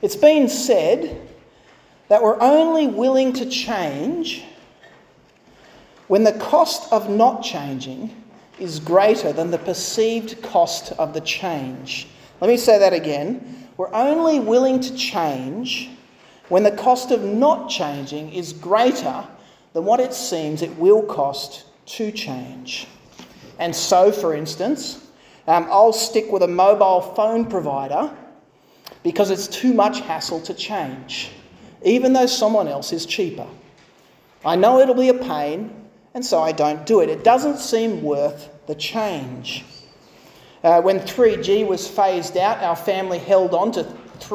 It's been said that we're only willing to change when the cost of not changing is greater than the perceived cost of the change. Let me say that again. We're only willing to change when the cost of not changing is greater than what it seems it will cost to change. And so, for instance, I'll stick with a mobile phone provider because it's too much hassle to change, even though someone else is cheaper. I know it'll be a pain, and so I don't do it. It doesn't seem worth the change. When 3G was phased out, our family held on to two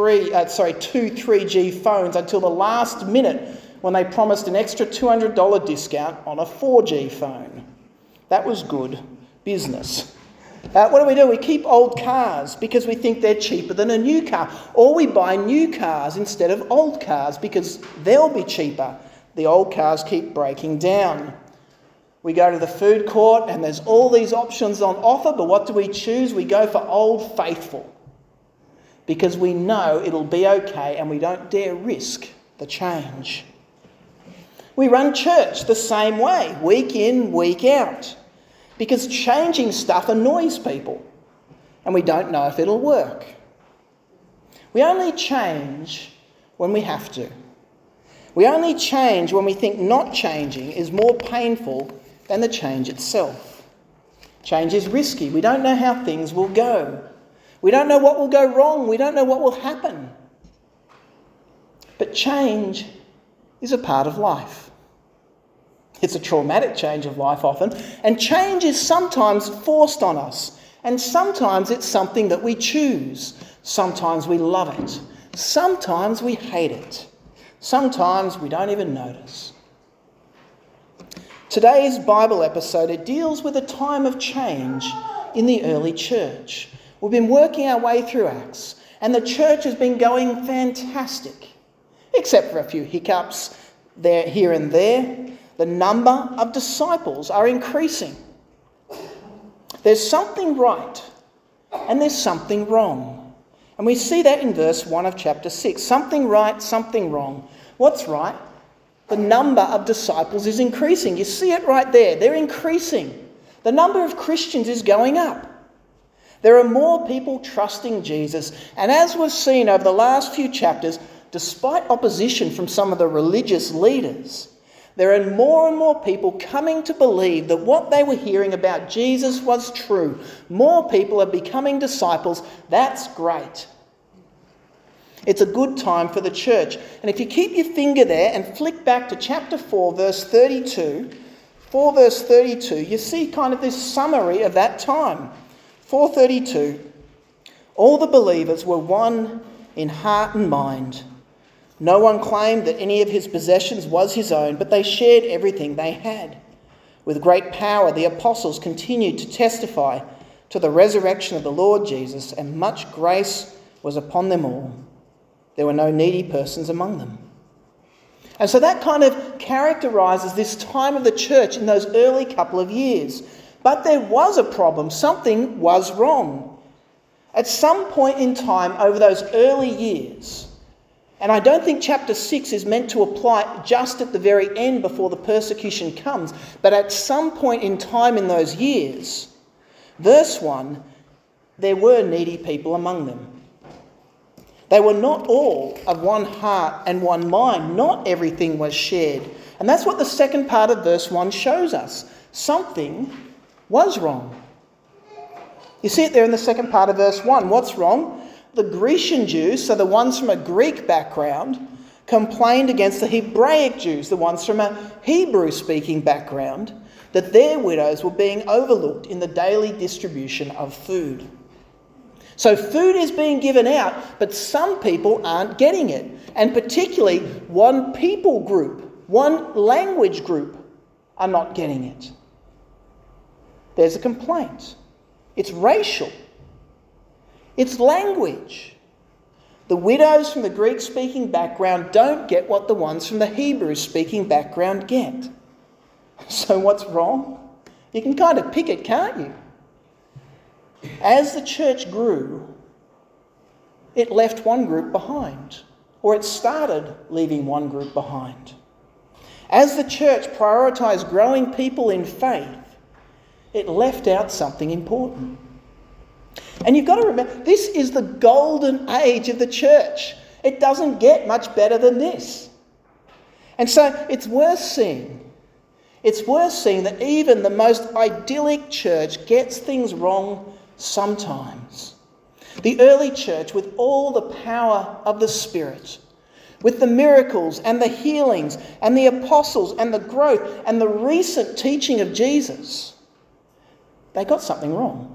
3G phones until the last minute when they promised an extra $200 discount on a 4G phone. That was good business. What do? We keep old cars because we think they're cheaper than a new car. Or we buy new cars instead of old cars because they'll be cheaper. The old cars keep breaking down. We go to the food court and there's all these options on offer, but what do we choose? We go for Old Faithful because we know it'll be okay and we don't dare risk the change. We run church the same way, week in, week out, because changing stuff annoys people and we don't know if it'll work. We only change when we have to. We only change when we think not changing is more painful than the change itself. Change is risky. We don't know how things will go. We don't know what will go wrong. We don't know what will happen. But change is a part of life. It's a traumatic change of life often, and change is sometimes forced on us, and sometimes it's something that we choose. Sometimes we love it. Sometimes we hate it. Sometimes we don't even notice. Today's Bible episode, it deals with a time of change in the early church. We've been working our way through Acts, and the church has been going fantastic, except for a few hiccups there, here and there. The number of disciples are increasing. There's something right, and there's something wrong. And we see that in verse 1 of chapter 6. Something right, something wrong. What's right? The number of disciples is increasing. You see it right there. They're increasing. The number of Christians is going up. There are more people trusting Jesus. And as we've seen over the last few chapters, despite opposition from some of the religious leaders, there are more and more people coming to believe that what they were hearing about Jesus was true. More people are becoming disciples. That's great. It's a good time for the church. And if you keep your finger there and flick back to chapter 4, verse 32, you see kind of this summary of that time. 4:32, all the believers were one in heart and mind. No one claimed that any of his possessions was his own, but they shared everything they had. With great power, the apostles continued to testify to the resurrection of the Lord Jesus, and much grace was upon them all. There were no needy persons among them. And so that kind of characterises this time of the church in those early couple of years. But there was a problem. Something was wrong. At some point in time over those early years, and I don't think chapter 6 is meant to apply just at the very end before the persecution comes, but at some point in time in those years, verse 1, there were needy people among them. They were not all of one heart and one mind. Not everything was shared. And that's what the second part of verse 1 shows us. Something was wrong. You see it there in the second part of verse 1. What's wrong? The Grecian Jews, so the ones from a Greek background, complained against the Hebraic Jews, the ones from a Hebrew-speaking background, that their widows were being overlooked in the daily distribution of food. So food is being given out, but some people aren't getting it. And particularly one people group, one language group are not getting it. There's a complaint. It's racial. It's language. The widows from the Greek-speaking background don't get what the ones from the Hebrew-speaking background get. So what's wrong? You can kind of pick it, can't you? As the church grew, it left one group behind, or it started leaving one group behind. As the church prioritised growing people in faith, it left out something important. And you've got to remember, this is the golden age of the church. It doesn't get much better than this. And so it's worth seeing. It's worth seeing that even the most idyllic church gets things wrong sometimes. The early church, with all the power of the Spirit, with the miracles and the healings and the apostles and the growth and the recent teaching of Jesus, they got something wrong.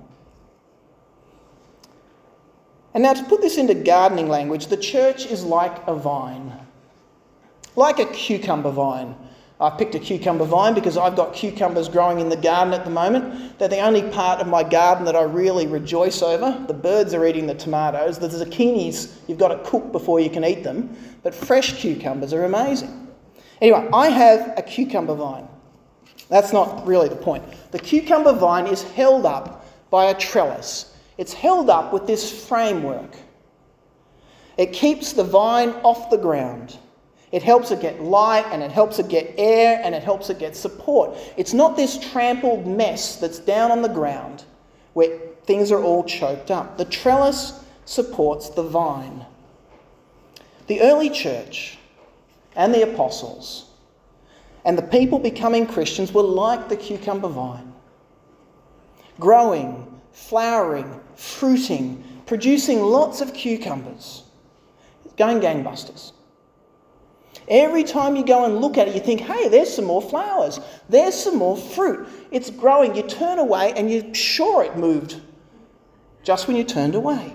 And now, to put this into gardening language, the church is like a vine, like a cucumber vine. I picked a cucumber vine because I've got cucumbers growing in the garden at the moment. They're the only part of my garden that I really rejoice over. The birds are eating the tomatoes. The zucchinis, you've got to cook before you can eat them. But fresh cucumbers are amazing. Anyway, I have a cucumber vine. That's not really the point. The cucumber vine is held up by a trellis. It's held up with this framework. It keeps the vine off the ground. It helps it get light, and it helps it get air, and it helps it get support. It's not this trampled mess that's down on the ground where things are all choked up. The trellis supports the vine. The early church and the apostles and the people becoming Christians were like the cucumber vine, growing, flowering, fruiting, producing lots of cucumbers, going gangbusters. Every time you go and look at it, you think, hey, there's some more flowers. There's some more fruit. It's growing. You turn away and you're sure it moved just when you turned away.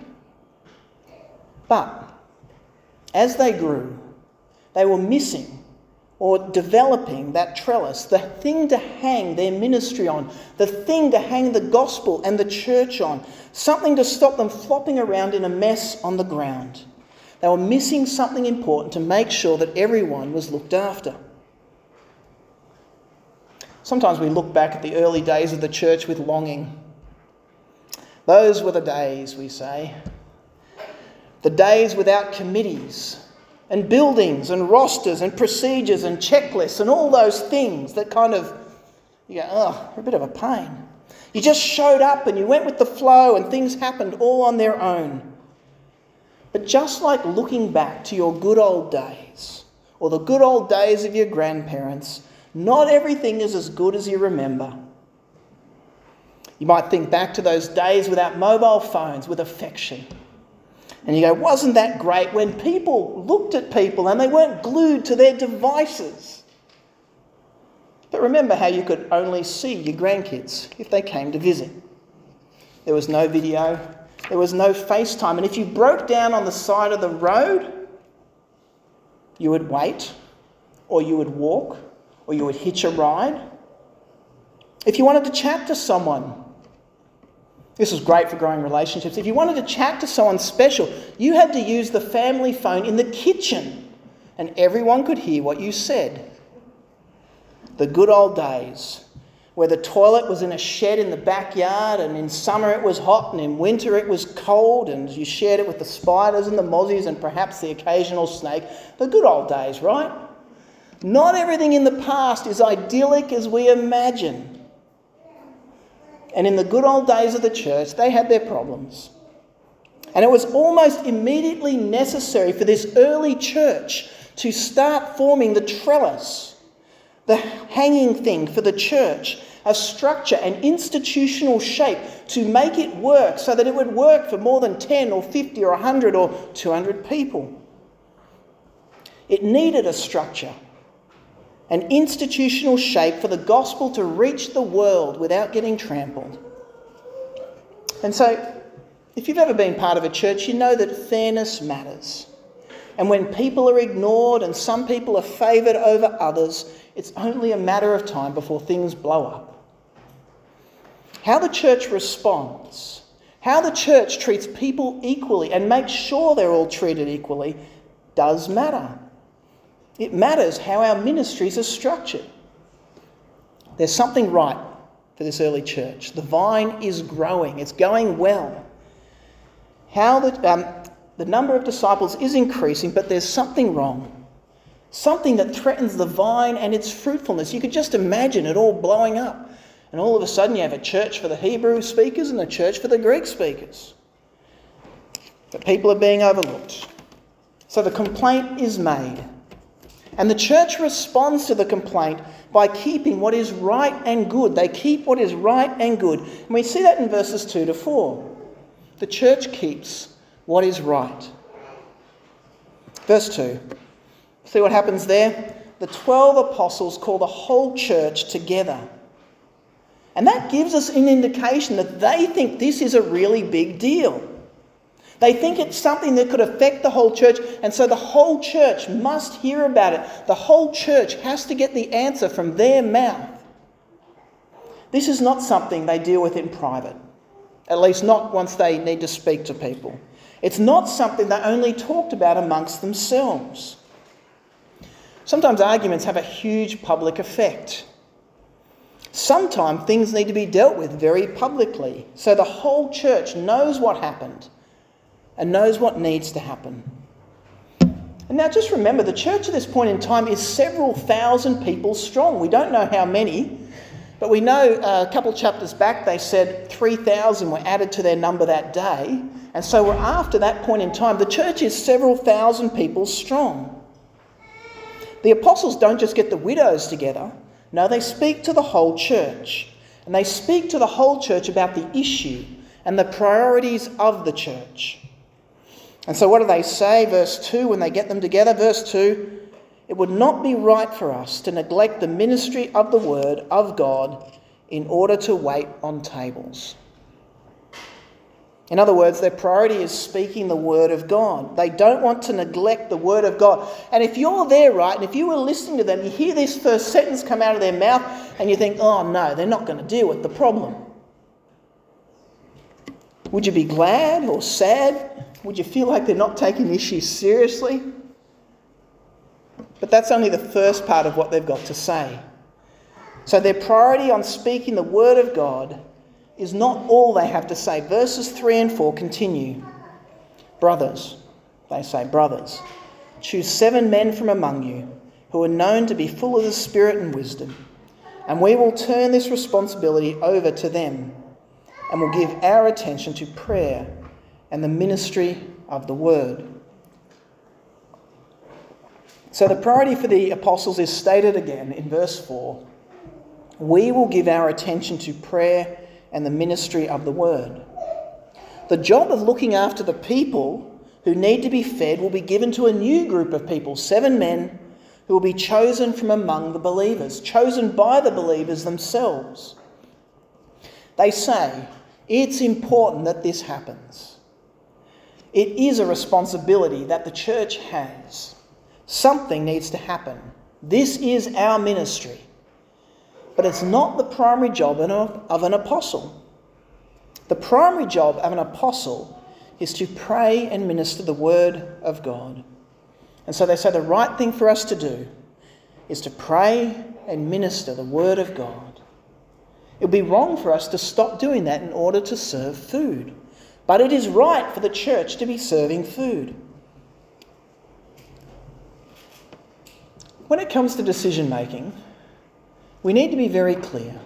But as they grew, they were missing or developing that trellis, the thing to hang their ministry on, the thing to hang the gospel and the church on, something to stop them flopping around in a mess on the ground. They were missing something important to make sure that everyone was looked after. Sometimes we look back at the early days of the church with longing. Those were the days, we say. The days without committees and buildings and rosters and procedures and checklists and all those things that kind of, you go, oh, they're a bit of a pain. You just showed up and you went with the flow and things happened all on their own. But just like looking back to your good old days or the good old days of your grandparents, not everything is as good as you remember. You might think back to those days without mobile phones with affection. And you go, wasn't that great when people looked at people and they weren't glued to their devices? But remember how you could only see your grandkids if they came to visit. There was no video. There was no FaceTime. And if you broke down on the side of the road, you would wait, or you would walk, or you would hitch a ride. If you wanted to chat to someone, this was great for growing relationships. If you wanted to chat to someone special, you had to use the family phone in the kitchen, and everyone could hear what you said. The good old days, where the toilet was in a shed in the backyard, and in summer it was hot and in winter it was cold, and you shared it with the spiders and the mozzies and perhaps the occasional snake. The good old days, right? Not everything in the past is idyllic as we imagine. And in the good old days of the church, they had their problems. And it was almost immediately necessary for this early church to start forming the trellis, the hanging thing for the church, a structure, an institutional shape to make it work so that it would work for more than 10 or 50 or 100 or 200 people. It needed a structure, an institutional shape for the gospel to reach the world without getting trampled. And so, if you've ever been part of a church, you know that fairness matters. And when people are ignored and some people are favoured over others, it's only a matter of time before things blow up. How the church responds, how the church treats people equally and makes sure they're all treated equally does matter. It matters how our ministries are structured. There's something right for this early church. The vine is growing. It's going well. the number of disciples is increasing, but there's something wrong. Something that threatens the vine and its fruitfulness. You could just imagine it all blowing up. And all of a sudden you have a church for the Hebrew speakers and a church for the Greek speakers. But people are being overlooked. So the complaint is made. And the church responds to the complaint by keeping what is right and good. They keep what is right and good. And we see that in verses 2 to 4. The church keeps what is right. Verse 2. See what happens there? The 12 apostles call the whole church together. And that gives us an indication that they think this is a really big deal. They think it's something that could affect the whole church, and so the whole church must hear about it. The whole church has to get the answer from their mouth. This is not something they deal with in private, at least not once they need to speak to people. It's not something they only talked about amongst themselves. Sometimes arguments have a huge public effect. Sometimes things need to be dealt with very publicly, so the whole church knows what happened and knows what needs to happen. And now just remember, the church at this point in time is several thousand people strong. We don't know how many, but we know a couple of chapters back they said 3,000 were added to their number that day. And so we're after that point in time. The church is several thousand people strong. The apostles don't just get the widows together. No, they speak to the whole church. And they speak to the whole church about the issue and the priorities of the church. And so what do they say? Verse 2, when they get them together, verse 2, it would not be right for us to neglect the ministry of the word of God in order to wait on tables. In other words, their priority is speaking the word of God. They don't want to neglect the word of God. And if you're there, right, and if you were listening to them, you hear this first sentence come out of their mouth and you think, oh no, they're not going to deal with the problem. Would you be glad or sad? Would you feel like they're not taking issues seriously? But that's only the first part of what they've got to say. So their priority on speaking the word of God is not all they have to say. Verses 3 and 4 continue. Brothers, they say, brothers, choose 7 men from among you who are known to be full of the Spirit and wisdom, and we will turn this responsibility over to them, and will give our attention to prayer and the ministry of the word. So the priority for the apostles is stated again in verse 4. We will give our attention to prayer and the ministry of the word. The job of looking after the people who need to be fed will be given to a new group of people, 7 men who will be chosen from among the believers, chosen by the believers themselves. They say it's important that this happens. It is a responsibility that the church has. Something needs to happen. This is our ministry. But it's not the primary job of an apostle. The primary job of an apostle is to pray and minister the word of God. And so they say the right thing for us to do is to pray and minister the word of God. It would be wrong for us to stop doing that in order to serve food. But it is right for the church to be serving food. When it comes to decision making, we need to be very clear.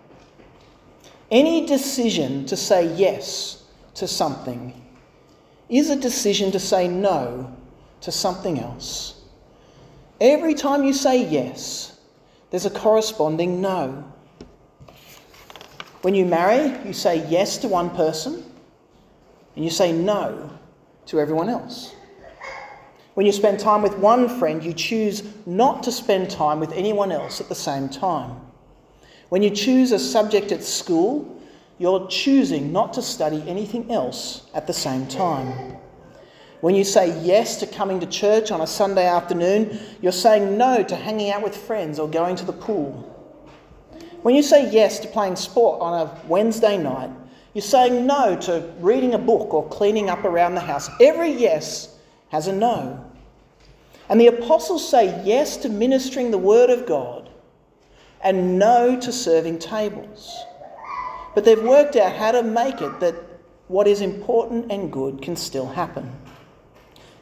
Any decision to say yes to something is a decision to say no to something else. Every time you say yes, there's a corresponding no. When you marry, you say yes to one person and you say no to everyone else. When you spend time with one friend, you choose not to spend time with anyone else at the same time. When you choose a subject at school, you're choosing not to study anything else at the same time. When you say yes to coming to church on a Sunday afternoon, you're saying no to hanging out with friends or going to the pool. When you say yes to playing sport on a Wednesday night, you're saying no to reading a book or cleaning up around the house. Every yes has a no. And the apostles say yes to ministering the word of God and no to serving tables. But they've worked out how to make it that what is important and good can still happen.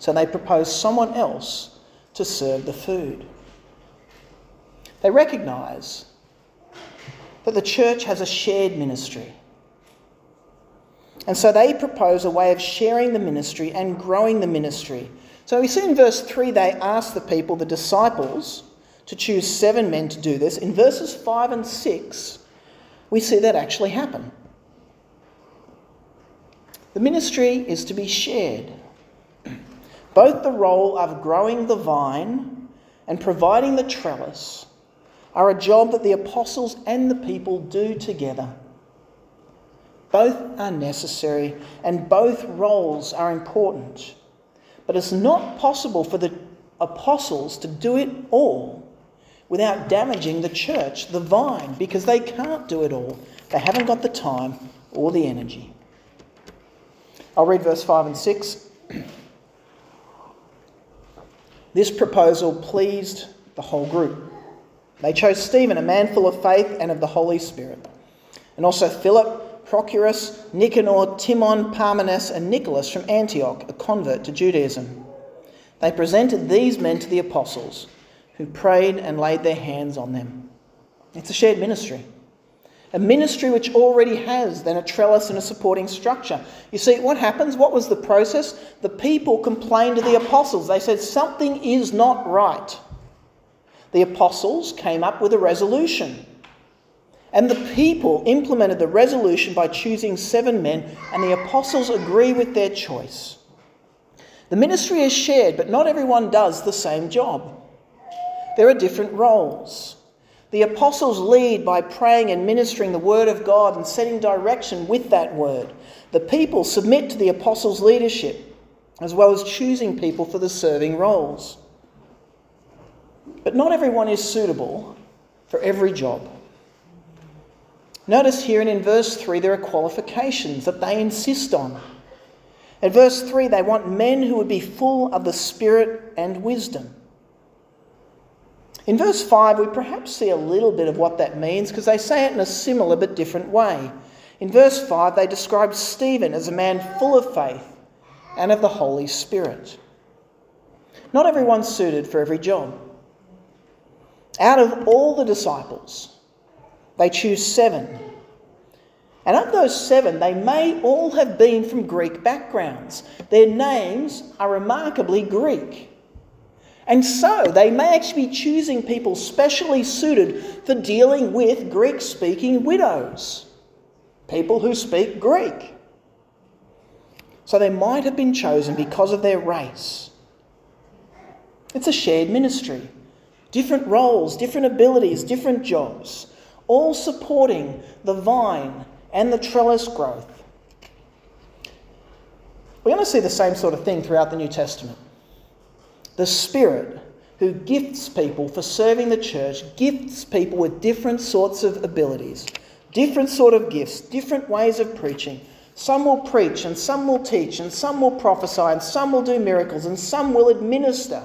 so they proposed someone else to serve the food. They recognise that the church has a shared ministry. And so they propose a way of sharing the ministry and growing the ministry. So we see in verse 3 they ask the people, the disciples, to choose 7 men to do this. In verses 5 and 6, we see that actually happen. The ministry is to be shared. Both the role of growing the vine and providing the trellis are a job that the apostles and the people do together. Both are necessary and both roles are important. But it's not possible for the apostles to do it all without damaging the church, the vine, because they can't do it all. They haven't got the time or the energy. I'll read verse 5 and 6. This proposal pleased the whole group. They chose Stephen, a man full of faith and of the Holy Spirit, and also Philip, Prochorus, Nicanor, Timon, Parmenas, and Nicholas from Antioch, a convert to Judaism. They presented these men to the apostles, who prayed and laid their hands on them. It's a shared ministry. A ministry which already has then a trellis and a supporting structure. You see, what happens? What was the process? The people complained to the apostles. They said, something is not right. The apostles came up with a resolution. And the people implemented the resolution by choosing 7 men, and the apostles agree with their choice. The ministry is shared, but not everyone does the same job. There are different roles. The apostles lead by praying and ministering the word of God and setting direction with that word. The people submit to the apostles' leadership, as well as choosing people for the serving roles. But not everyone is suitable for every job. Notice here and in verse 3 there are qualifications that they insist on. At verse 3 they want men who would be full of the Spirit and wisdom. In verse 5 we perhaps see a little bit of what that means because they say it in a similar but different way. In verse 5 they describe Stephen as a man full of faith and of the Holy Spirit. Not everyone's suited for every job. Out of all the disciples, they choose 7. And of those 7, they may all have been from Greek backgrounds. Their names are remarkably Greek. And so they may actually be choosing people specially suited for dealing with Greek-speaking widows, people who speak Greek. So they might have been chosen because of their race. It's a shared ministry. Different roles, different abilities, different jobs, all supporting the vine and the trellis growth. We're going to see the same sort of thing throughout the New Testament. The Spirit, who gifts people for serving the church, gifts people with different sorts of abilities, different sort of gifts, different ways of preaching. Some will preach and some will teach and some will prophesy and some will do miracles and some will administer.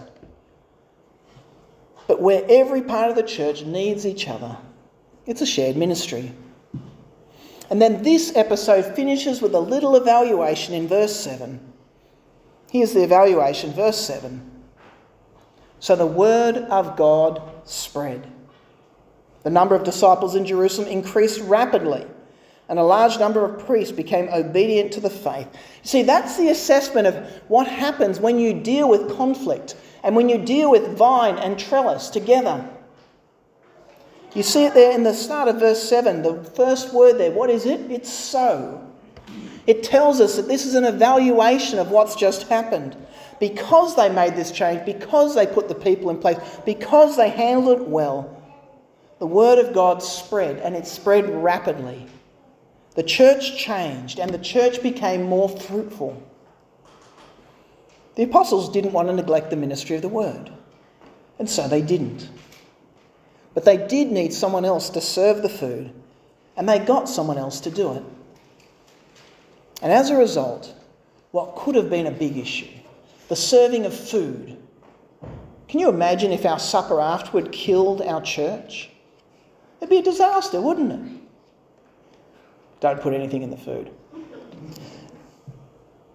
But where every part of the church needs each other, it's a shared ministry. And then this episode finishes with a little evaluation in verse 7. Here's the evaluation, verse 7. So the word of God spread. The number of disciples in Jerusalem increased rapidly, and a large number of priests became obedient to the faith. See, that's the assessment of what happens when you deal with conflict and when you deal with vine and trellis together. You see it there in the start of verse 7, the first word there. What is it? It's so. It tells us that this is an evaluation of what's just happened. Because they made this change, because they put the people in place, because they handled it well, the word of God spread, and it spread rapidly. The church changed, and the church became more fruitful. The apostles didn't want to neglect the ministry of the word, and so they didn't. But they did need someone else to serve the food, and they got someone else to do it. And as a result, what could have been a big issue, the serving of food. Can you imagine if our supper afterward killed our church? It'd be a disaster, wouldn't it? Don't put anything in the food.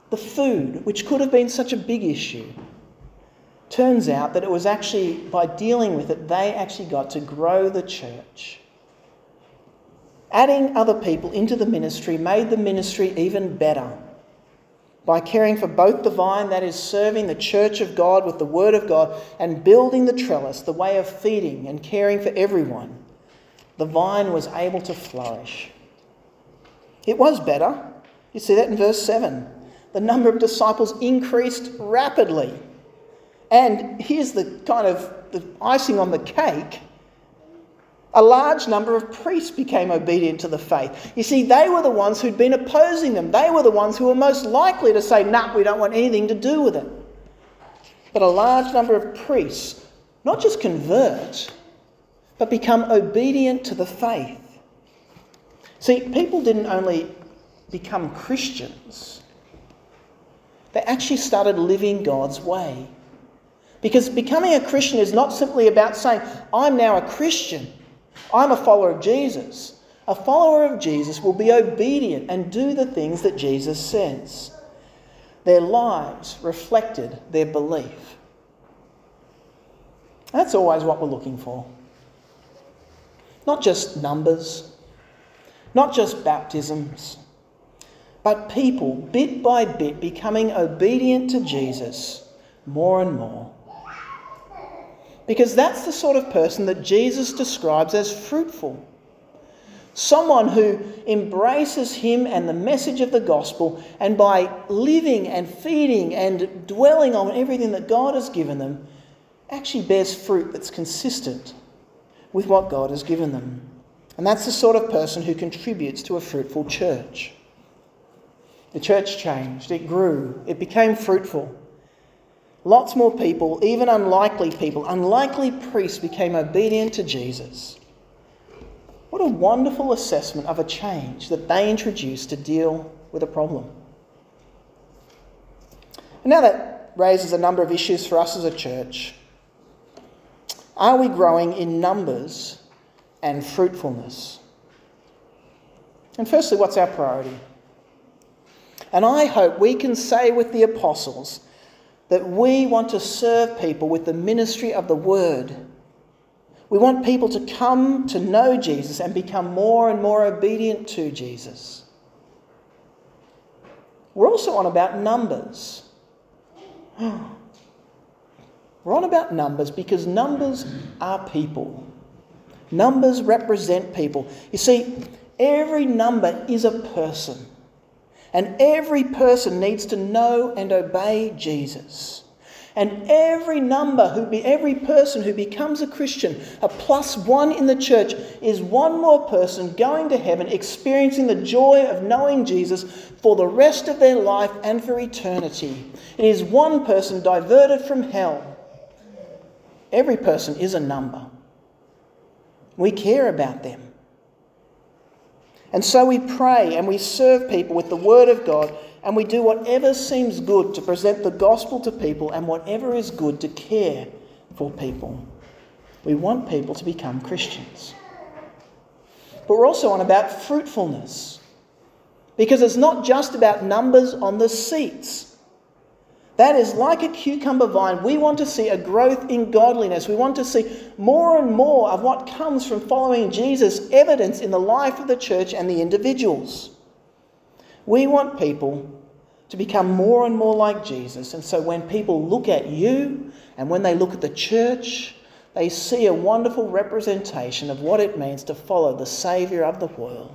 the food, which could have been such a big issue. Turns out that it was actually by dealing with it, they actually got to grow the church. Adding other people into the ministry made the ministry even better. By caring for both the vine, that is serving the church of God with the word of God, and building the trellis, the way of feeding and caring for everyone, the vine was able to flourish. It was better. You see that in verse 7. The number of disciples increased rapidly. And here's the icing on the cake. A large number of priests became obedient to the faith. You see, they were the ones who'd been opposing them. They were the ones who were most likely to say, nah, we don't want anything to do with it. But a large number of priests, not just convert, but become obedient to the faith. See, people didn't only become Christians, they actually started living God's way. Because becoming a Christian is not simply about saying, I'm now a Christian, I'm a follower of Jesus. A follower of Jesus will be obedient and do the things that Jesus says. Their lives reflected their belief. That's always what we're looking for. Not just numbers, not just baptisms, but people, bit by bit, becoming obedient to Jesus more and more. Because that's the sort of person that Jesus describes as fruitful. Someone who embraces him and the message of the gospel, and by living and feeding and dwelling on everything that God has given them, actually bears fruit that's consistent with what God has given them. And that's the sort of person who contributes to a fruitful church. The church changed, it grew, it became fruitful. Lots more people, even unlikely people, unlikely priests became obedient to Jesus. What a wonderful assessment of a change that they introduced to deal with a problem. And now that raises a number of issues for us as a church. Are we growing in numbers and fruitfulness? And firstly, what's our priority? And I hope we can say with the apostles that we want to serve people with the ministry of the word. We want people to come to know Jesus and become more and more obedient to Jesus. We're also on about numbers. We're on about numbers because numbers are people. Numbers represent people. You see, every number is a person. And every person needs to know and obey Jesus. And every person who becomes a Christian, a +1 in the church, is one more person going to heaven, experiencing the joy of knowing Jesus for the rest of their life and for eternity. It is one person diverted from hell. Every person is a number. We care about them. And so we pray and we serve people with the word of God, and we do whatever seems good to present the gospel to people and whatever is good to care for people. We want people to become Christians. But we're also on about fruitfulness, because it's not just about numbers on the seats. That is like a cucumber vine. We want to see a growth in godliness. We want to see more and more of what comes from following Jesus, evidence in the life of the church and the individuals. We want people to become more and more like Jesus. And so when people look at you and when they look at the church, they see a wonderful representation of what it means to follow the Saviour of the world.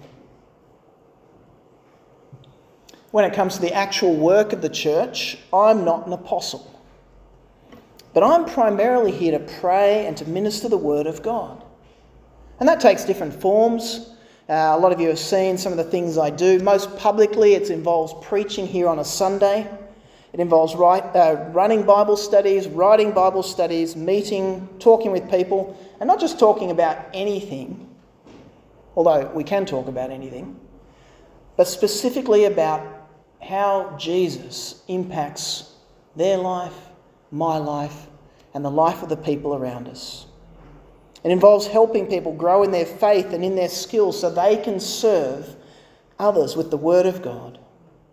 When it comes to the actual work of the church, I'm not an apostle. But I'm primarily here to pray and to minister the word of God. And that takes different forms. A lot of you have seen some of the things I do. Most publicly, it involves preaching here on a Sunday. It involves running Bible studies, writing Bible studies, meeting, talking with people, and not just talking about anything, although we can talk about anything, but specifically about how Jesus impacts their life, my life, and the life of the people around us. It involves helping people grow in their faith and in their skills so they can serve others with the word of God.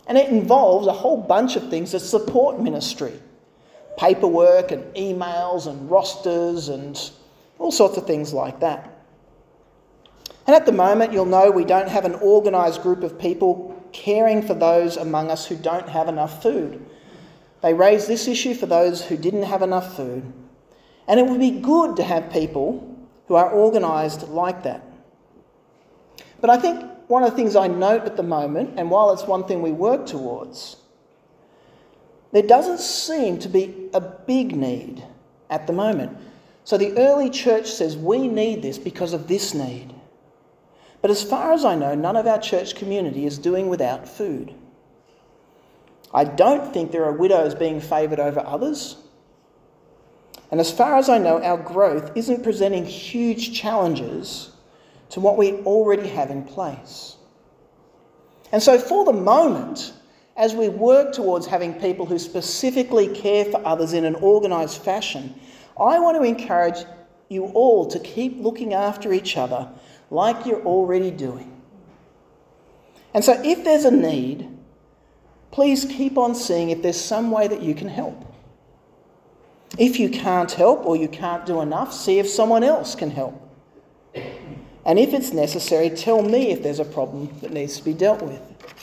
And it involves a whole bunch of things that support ministry. Paperwork and emails and rosters and all sorts of things like that. And at the moment, you'll know we don't have an organised group of people caring for those among us who don't have enough food. They raised this issue for those who didn't have enough food. And it would be good to have people who are organised like that. But I think one of the things I note at the moment, and while it's one thing we work towards, there doesn't seem to be a big need at the moment. So the early church says we need this because of this need. But as far as I know, none of our church community is doing without food. I don't think there are widows being favoured over others. And as far as I know, our growth isn't presenting huge challenges to what we already have in place. And so for the moment, as we work towards having people who specifically care for others in an organised fashion, I want to encourage you all to keep looking after each other like you're already doing. And so if there's a need, please keep on seeing if there's some way that you can help. If you can't help or you can't do enough, see if someone else can help. And if it's necessary, tell me if there's a problem that needs to be dealt with.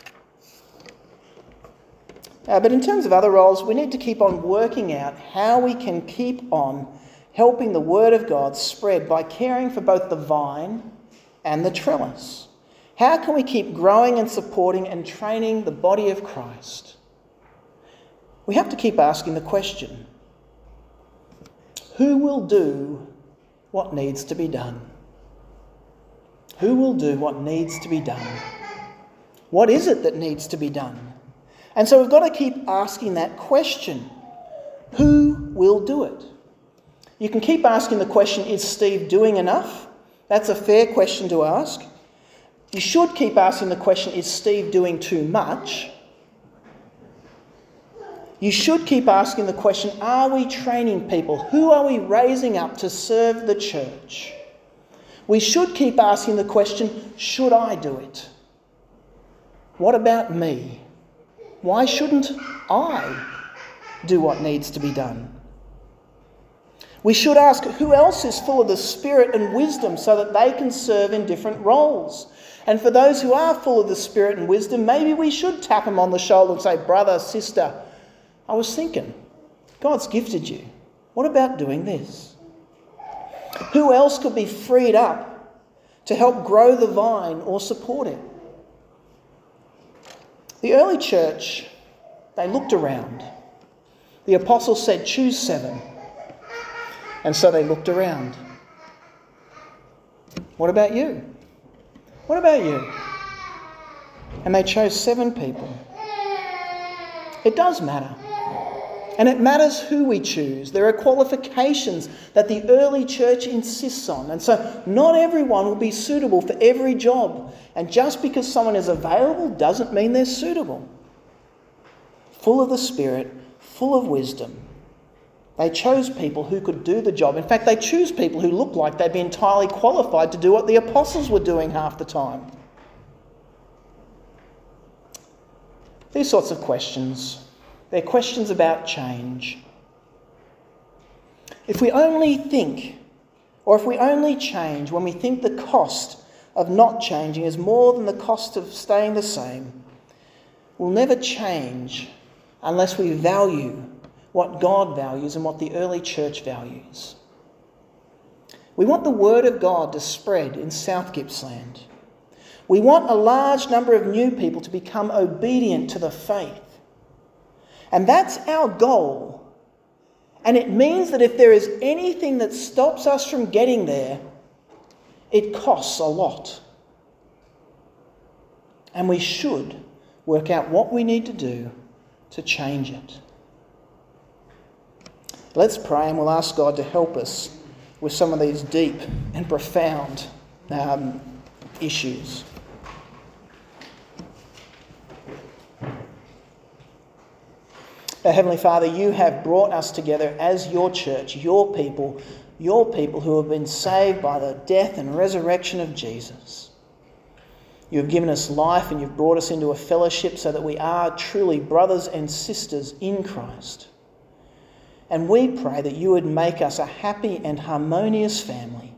But in terms of other roles, we need to keep on working out how we can keep on helping the Word of God spread by caring for both the vine and the trellis. How can we keep growing and supporting and training the body of Christ? We have to keep asking the question, who will do what needs to be done? Who will do what needs to be done? What is it that needs to be done? And so we've got to keep asking that question. Who will do it? You can keep asking the question, is Steve doing enough? That's a fair question to ask. You should keep asking the question, is Steve doing too much? You should keep asking the question, are we training people? Who are we raising up to serve the church? We should keep asking the question, should I do it? What about me? Why shouldn't I do what needs to be done? We should ask, who else is full of the Spirit and wisdom so that they can serve in different roles? And for those who are full of the Spirit and wisdom, maybe we should tap them on the shoulder and say, brother, sister, I was thinking, God's gifted you. What about doing this? Who else could be freed up to help grow the vine or support it? The early church, they looked around. The apostles said, choose 7. And so they looked around. What about you? What about you? And they chose 7 people. It does matter. And it matters who we choose. There are qualifications that the early church insists on. And so not everyone will be suitable for every job. And just because someone is available doesn't mean they're suitable. Full of the Spirit, full of wisdom. They chose people who could do the job. In fact, they choose people who looked like they'd be entirely qualified to do what the apostles were doing half the time. These sorts of questions, they're questions about change. If we only think, or if we only change when we think the cost of not changing is more than the cost of staying the same, we'll never change unless we value what God values and what the early church values. We want the Word of God to spread in South Gippsland. We want a large number of new people to become obedient to the faith. And that's our goal. And it means that if there is anything that stops us from getting there, it costs a lot. And we should work out what we need to do to change it. Let's pray and we'll ask God to help us with some of these deep and profound issues. Heavenly Father, you have brought us together as your church, your people who have been saved by the death and resurrection of Jesus. You have given us life and you've brought us into a fellowship so that we are truly brothers and sisters in Christ. And we pray that you would make us a happy and harmonious family,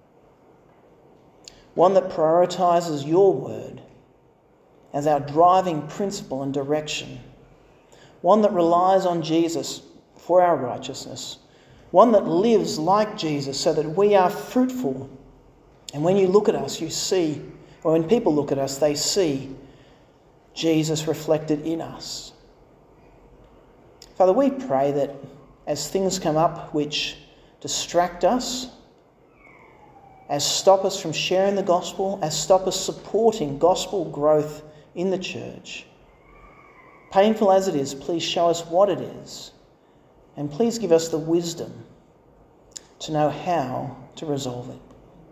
one that prioritises your word as our driving principle and direction, one that relies on Jesus for our righteousness, one that lives like Jesus so that we are fruitful. And when you look at us, you see, or when people look at us, they see Jesus reflected in us. Father, we pray that as things come up which distract us, as stop us from sharing the gospel, as stop us supporting gospel growth in the church, painful as it is, please show us what it is, and please give us the wisdom to know how to resolve it.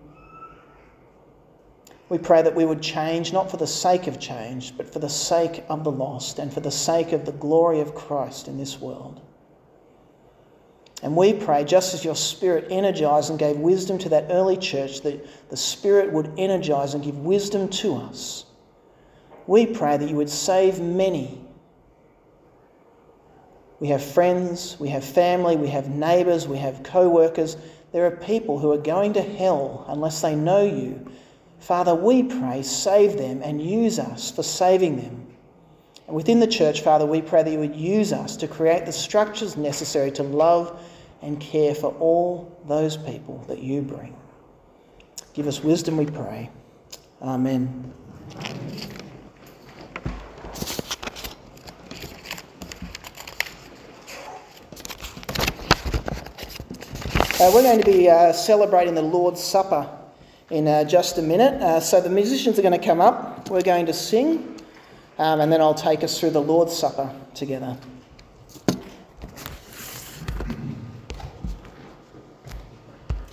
We pray that we would change, not for the sake of change, but for the sake of the lost and for the sake of the glory of Christ in this world. And we pray, just as your Spirit energised and gave wisdom to that early church, that the Spirit would energise and give wisdom to us. We pray that you would save many. We have friends, we have family, we have neighbours, we have co-workers. There are people who are going to hell unless they know you. Father, we pray, save them and use us for saving them. And within the church, Father, we pray that you would use us to create the structures necessary to love and care for all those people that you bring. Give us wisdom, we pray. Amen. We're going to be celebrating the Lord's Supper in just a minute. So the musicians are going to come up. We're going to sing, and then I'll take us through the Lord's Supper together.